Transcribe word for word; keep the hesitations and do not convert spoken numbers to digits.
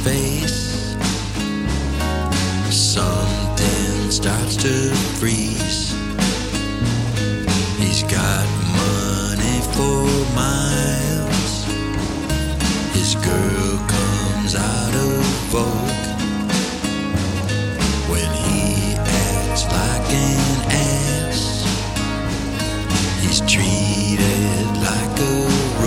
face, something starts to freeze. He's got money for miles. His girl comes out